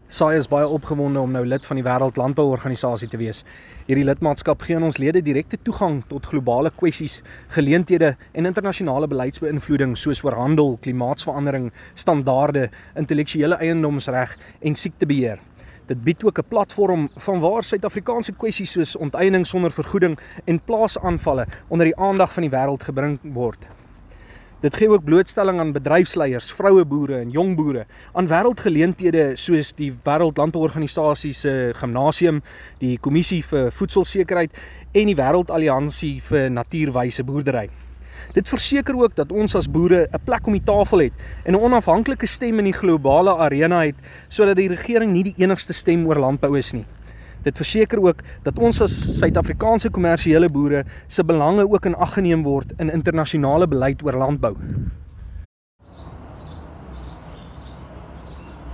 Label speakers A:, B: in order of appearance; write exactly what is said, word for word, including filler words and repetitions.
A: Saai is baie opgewonde om nou lid van die Wêreld Landbouorganisasie te wees. Hierdie lidmaatskap gee aan ons lede direkte toegang tot globale kwessies, geleenthede en internasionale beleidsbeïnvloeding soos oor handel, klimaatsverandering, standaarde, intellektuele eiendomsreg en siektebeheer. Dit bied ook 'n platform vanwaar Suid-Afrikaanse kwessies soos onteiening sonder vergoeding en plaasaanvalle onder die aandag van die wêreld gebring word. Dit gee ook blootstelling aan bedryfsleiers, vroue boere en jong boere, aan wêreldgeleenthede soos die Wêreld Landbouorganisasie se gimnasium, die Kommissie vir Voedselsekerheid en die Wêreldalliansie vir Natuurwyse Boerdery. Dit verseker ook dat ons as boere 'n plek om die tafel het en 'n onafhanklike stem in die globale arena het, sodat die regering nie die enigste stem oor landbou is nie. Dit verseker ook dat ons as Suid-Afrikaanse kommersiële boere se belange ook in ag geneem word in internasionale beleid oor landbou.